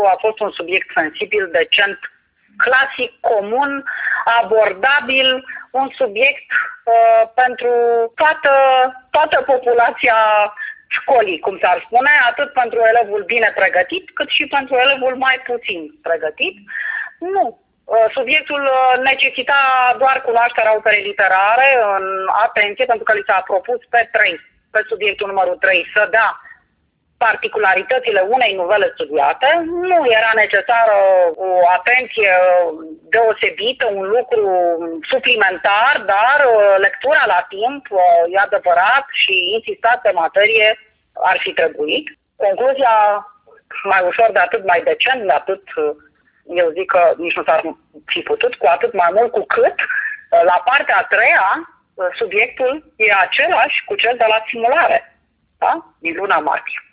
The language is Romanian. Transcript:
A fost un subiect sensibil, decent, clasic, comun, abordabil, un subiect pentru toată populația școlii, cum s-ar spune, atât pentru elevul bine pregătit, cât și pentru elevul mai puțin pregătit. Nu. Subiectul necesita doar cunoașterea operei literare în atenție, pentru că li s-a propus pe subiectul numărul 3, să dea particularitățile unei novele studiate. Nu era necesară o atenție deosebită, un lucru suplimentar, dar lectura la timp, e adevărat, și insistat pe materie ar fi trebuit. Concluzia, mai ușor de atât, mai decent, de atât, eu zic că nici nu s-ar fi putut, cu atât mai mult cu cât la partea a treia subiectul e același cu cel de la simulare, da? Din luna martie.